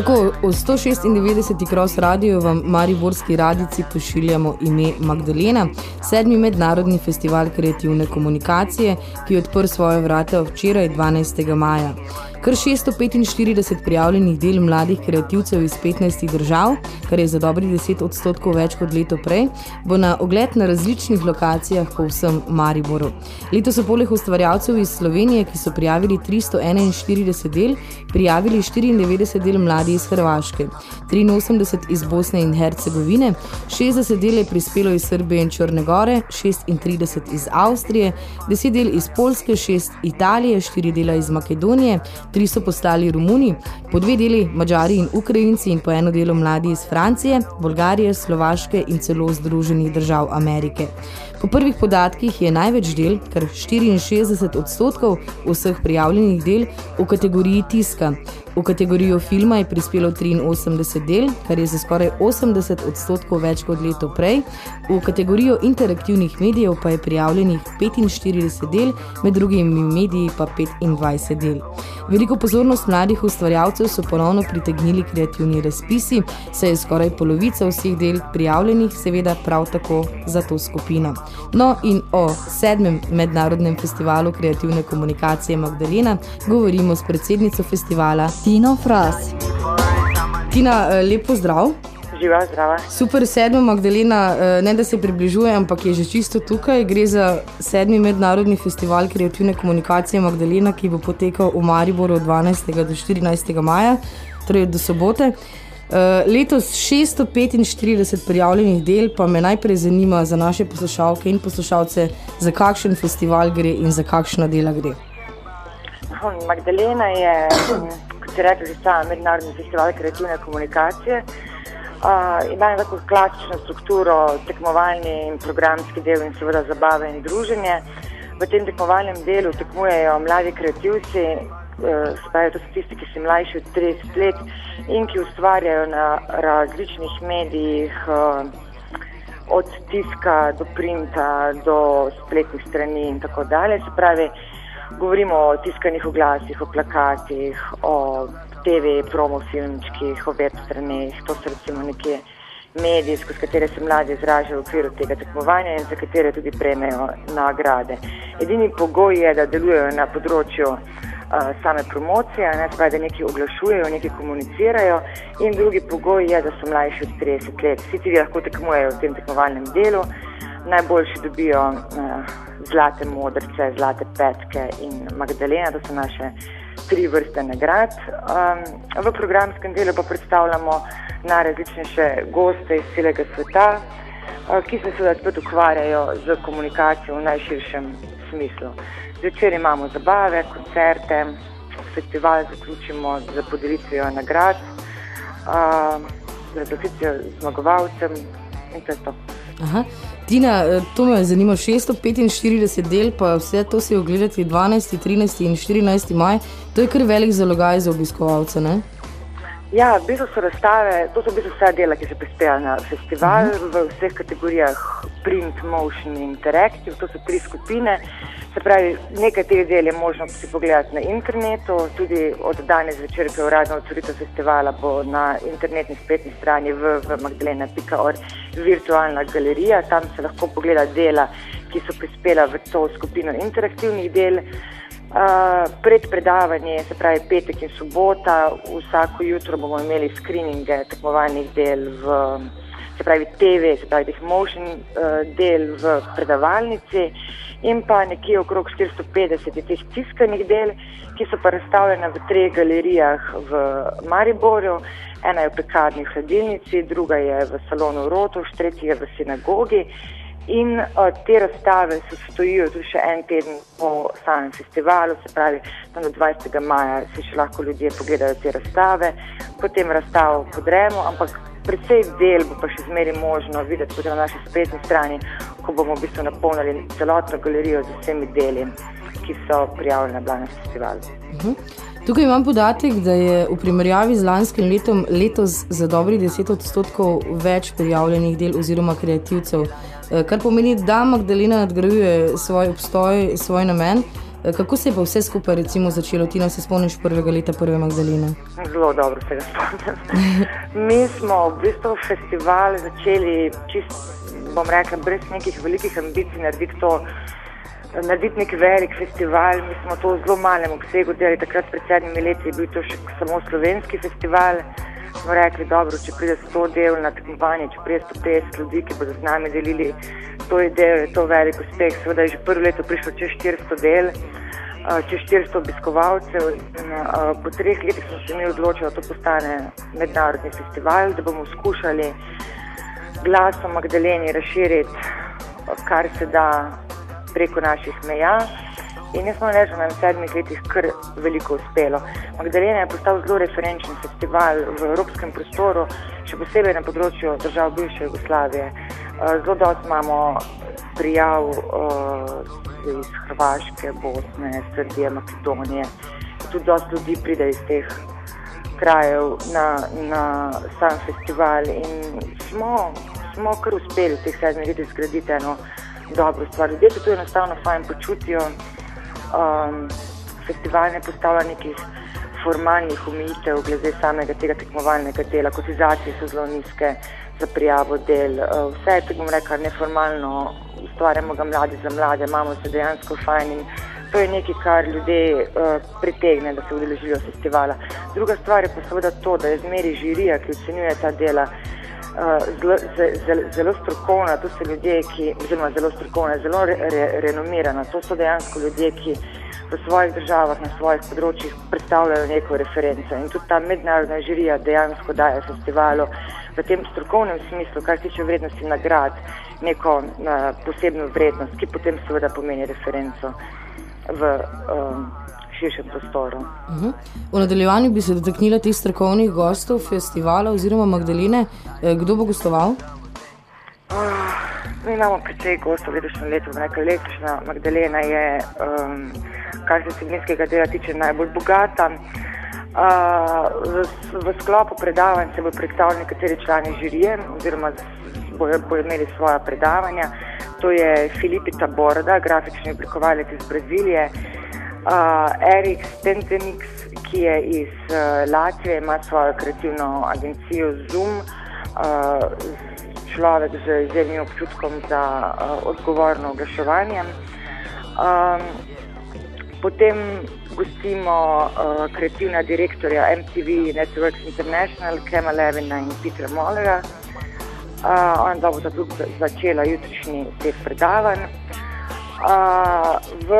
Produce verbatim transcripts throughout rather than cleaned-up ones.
Tako, v sto šestindevetdeseti Cross Radio vam mariborski radijci pošiljamo ime Magdalena, sedmi mednarodni festival kreativne komunikacije, ki je odprl svoje vrata včeraj dvanajstega maja. Kar šeststo petinštirideset prijavljenih del mladih kreativcev iz petnajstih držav, kar je za dobrih deset odstotkov več kot leto prej, bo na ogled na različnih lokacijah po vsem Mariboru. Letos so poleg ustvarjalcev iz Slovenije, ki so prijavili tristo enainštirideset del, prijavili štiriindevetdeset del mladi iz Hrvaške, triinosemdeset iz Bosne in Hercegovine, šestdeset del je prispelo iz Srbije in Črne Gore, šestintrideset iz Avstrije, deset del iz Poljske, šest Italije, štiri dela iz Makedonije, tri so poslali Romuni, po dve deli Mađari in Ukrajinci in po eno delo mladi iz Francije, Bolgarije, Slovaške in celo Združenih držav Amerike. Po prvih podatkih je največ del, kar štiriinšestdeset odstotkov vseh prijavljenih del, v kategoriji tiska. V kategorijo filma je prispelo triinosemdeset del, kar je za skoraj osemdeset odstotkov več kot leto prej. V kategorijo interaktivnih medijev pa je prijavljenih petinštirideset del, med drugimi mediji pa petindvajset del. Veliko pozornost mladih ustvarjalcev so ponovno pritegnili kreativni razpisi, saj je skoraj polovica vseh del prijavljenih, seveda prav tako za to skupino. No in o sedmem mednarodnem festivalu kreativne komunikacije Magdalena govorimo s predsednico festivala Tino Fras. Tina, lep pozdrav. Živa, zdrava. Super, sedma Magdalena, ne da se približuje, ampak je že čisto tukaj. Gre za sedmi mednarodni festival kreativne komunikacije Magdalena, ki bo potekal v Mariboru od dvanajstega do štirinajstega maja, torej do sobote. Letos šeststo petinštirideset prijavljenih del, pa me najprej zanima za naše poslušalke in poslušalce, za kakšen festival gre in za kakšna dela gre. Magdalena je, kot se rekla, že sama mednarodni festival kreativne komunikacije. Uh, ima tako klasično strukturo, tekmovalni in programski del in seveda zabave in druženje. V tem tekmovalnem delu tekmujejo mladi kreativci, uh, spravi, to so tisti, ki so mlajši od trideset let in ki ustvarjajo na različnih medijih, uh, od tiska do printa, do spletnih strani in tako dalje. Se pravi, govorimo o tiskanih oglasih, o plakatih, o te ve, promofilmčkih, o web straneh. To so recimo neke mediji, skozi katere se mladi izražajo v okviru tega tekmovanja in za katere tudi prejmejo nagrade. Edini pogoj je, da delujejo na področju uh, same promocije, ne, spravi, da nekaj oglašujejo, nekaj komunicirajo, in drugi pogoj je, da so mlajši od trideset let. Vsi ti lahko tekmujejo v tem tekmovalnem delu, najboljši dobijo uh, zlate modrce, zlate petke in Magdalena, to so naše tri vrste nagrad. Um, v programskem delu pa predstavljamo najrazličnejše goste iz celega sveta, uh, ki se seveda spet ukvarjajo z komunikacijo v najširšem smislu. Zvečer imamo zabave, koncerte, festival zaključimo z podelitvijo nagrad, uh, z razglasitvijo zmagovalcem in to je to. Aha. Tina, to me zanima, šeststo petinštirideset del, pa vse to si ogledati dvanajsti, trinajsti in štirinajsti maj, to je kar velik zalogaj za obiskovalce, ne? Ja, v bistvu so razstave, to so v bistvu vse dela, ki se prispevajo na festival, uh-huh. v vseh kategorijah print, motion in interactive, to so tri skupine. Se pravi, nekaj teh del je možno si pogledati na internetu, tudi od danes večer, ki je uradna otvoritev festivala, bo na internetni spletni strani w w w pika magdalena pika org virtualna galerija, tam se lahko pogleda dela, ki so prispela v to skupino interaktivnih del. Uh, pred predavanje, se pravi petek in sobota, vsako jutro bomo imeli screeninge tekmovalnih del v, se pravi te ve, se pravi teh motion uh, del v predavalnici in pa nekje okrog štiristo petdeset teh tiskanih del, ki so pa razstavljene v treh galerijah v Mariboru. Ena je v Pekarni v hladilnici, druga je v salonu Rotuš, tretja je v sinagogi. In uh, te razstave se stojijo tudi še en teden po samem festivalu, se pravi, tam do dvajsetega maja si še lahko ljudje pogledajo te razstave, potem razstavo podremo, ampak precej del bo pa še zmeri možno videti potem na naši spletni strani, ko bomo v bistvu napolnili celotno galerijo z vsemi deli, ki so prijavljene bila na festivalu. Uh-huh. Tukaj imam podatek, da je v primerjavi z lanskim letom letos za dobrih deset odstotkov več prijavljenih del oziroma kreativcev, kar pomeni, da Magdalena nadgrajuje svoj obstoj, svoj namen. Kako se je pa vse skupaj recimo začelo? Tina, se spomniš prvega leta prve Magdalene? Zelo dobro se ga spomnim. Mi smo v bistvu festival začeli čist, bom rekla, brez nekih velikih ambicij narediti to, narediti nek velik festival. Mi smo to v zelo malem obsegu delali. Takrat pred sedmimi leti je bil to še samo slovenski festival. Smo rekli, dobro, če pride sto del na tekmovanje, če pride sto petdeset ljudi, ki bodo z nami delili to idejo, je to velik uspeh. Seveda je že prvo leto prišlo čez štiristo del, čez štiristo obiskovalcev. In, uh, po treh letih smo se mi odločili, da to postane mednarodni festival, da bomo skušali glas o Magdaleni razširiti, kar se da preko naših meja. In jaz smo reči, da nam v sedmih letih kar veliko uspelo. Magdalena je postal zelo referenčen festival v evropskem prostoru, še posebej na področju držav bivše Jugoslavije. Zelo dosti imamo prijav iz Hrvaške, Bosne, Srbije, Makedonije. Tudi dosti ljudi pride iz teh krajev na, na sam festival in smo, smo kar uspeli v teh sedmih letih zgraditi eno dobro stvar. Ljudje se tu enostavno fajn počutijo. Um, festival ne postavlja nekih formalnih omejitev glede samega tega tekmovalnega dela. Kotizacije so zelo nizke za prijavo del. Uh, vse je, tako bom rekla, neformalno, ustvarjamo ga mladi za mlade, imamo se dejansko fajn in to je nekaj, kar ljudje uh, pritegne, da se udeležijo festivala. Druga stvar je pa seveda to, da je zmeri žirija, ki ocenjuje ta dela, uh, zelo, zelo, zelo strokovna. To so ljudje, ki, oziroma zelo strokovna, zelo re, re, renomirana. To so dejansko ljudje, ki v svojih državah, na svojih področjih predstavljajo neko referenco. In tudi ta mednarodna žirija dejansko daje festivalu v tem strokovnem smislu, kar tiče vrednosti nagrad, neko uh, posebno vrednost, ki potem seveda pomeni referenco v um, širšem prostoru. Uh-huh. V nadaljevanju bi se dotaknila teh strokovnih gostov festivala oziroma Magdalene. Kdo bo gostoval? Uh, mi imamo precej gostov letošnjem letu. Letošnja Magdalena je, um, kar se vsebinskega dela tiče, najbolj bogata. Uh, v, v sklopu predavanj se bo predstavili nekateri člani žirije oziroma bojo, bojo imeli svoja predavanja. To je Filipita Borda, grafični oblikovalec iz Brazilije, uh, Erik Stentenix, ki je iz uh, Latvije, ima svojo kreativno agencijo Zoom, uh, človek z izjemnim občutkom za uh, odgovorno oglaševanje. Um, potem gostimo uh, kreativna direktorja M T V Networks International, Kema Levina in Petra Mollera. Uh, on da bo tudi začela jutrišnji teh predavanj. Uh, v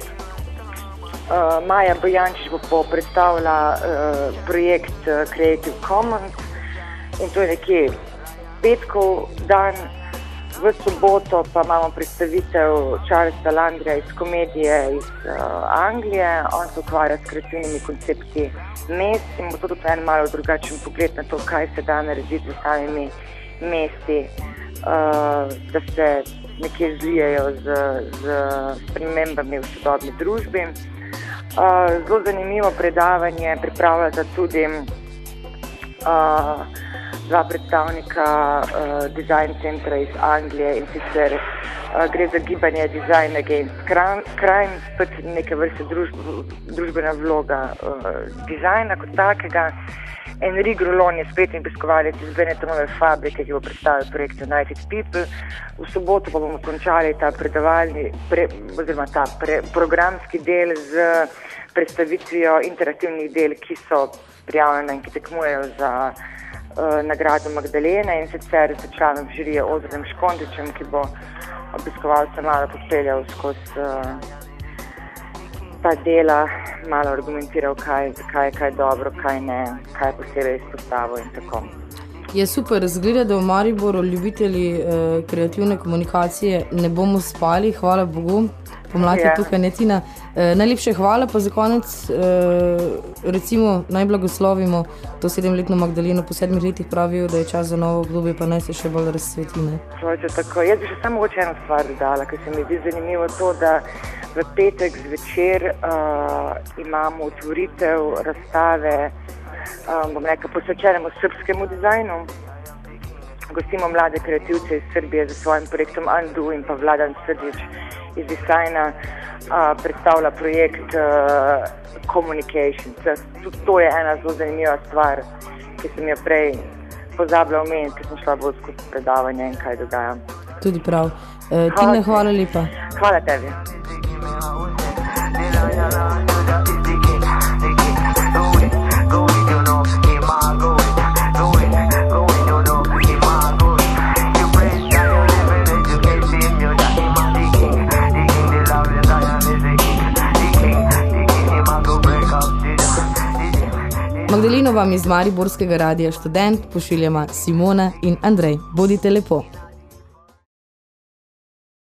uh, Maja Bojančič bo predstavila uh, projekt uh, Creative Commons in to je nekje petkov dan. V soboto pa imamo predstavitev Charlesa Landrija iz komedije iz uh, Anglije. On se ukvarja s kreativnimi koncepti mest in bo to tudi en malo drugačen pogled na to, kaj se da narediti z samimi mesti, uh, da se nekje zlijejo z, z spremembami v sodobni družbi. Uh, zelo zanimivo predavanje pripravljata tudi uh, dva predstavnika uh, design centra iz Anglije in sicer uh, gre za gibanje Design Against Crime, spet neke vrste družb, družbena vloga uh, dizajna kot takega. Enric Grolon je spletni obiskovalec iz Benettonove fabrike, ki bo predstavil projekt United People. V soboto pa bomo končali ta predavalni, pre, oziroma ta pre, programski del z predstavitvijo interaktivnih del, ki so prijavljene in ki tekmujejo za uh, nagrado Magdalene in sicer s članom žirije Ozirjem Škondičem, ki bo obiskovalce malo popeljal skozi uh, ta dela, malo argumentiral, kaj, kaj, kaj je dobro, kaj ne, kaj posebej izpostavil in tako. Je super, zgleda, da v Mariboru ljubitelji eh, kreativne komunikacije ne bomo spali, hvala Bogu, pomlad je tukaj, ne Tina. Eh, najlepše hvala, pa za konec eh, recimo naj blagoslovimo to sedemletno Magdaleno, po sedmih letih pravijo, da je čas za novo obdobje, pa naj se še bolj razsveti, ne? Tako, jaz bi še samo mogoče eno stvar dodala, ker se mi zdi zanimivo to, da v petek zvečer uh, imamo otvoritev razstave, um, bom rekla, posvečenemu srbskemu dizajnu. Gostimo mlade kreativce iz Srbije za svojim projektom Undo in pa Vladan Srdić iz dizajna uh, predstavlja projekt uh, Communication. Tudi to je ena zelo zanimiva stvar, ki sem jo prej pozabila omeniti, ker sem šla bolj skozi predavanje in kaj dogaja. Tudi prav. E, Tine, hvala lepa. Hvala tebi. Magdaleno vam iz mariborskega radia Študent pošiljama Simona in Andrej. Bodite lepo.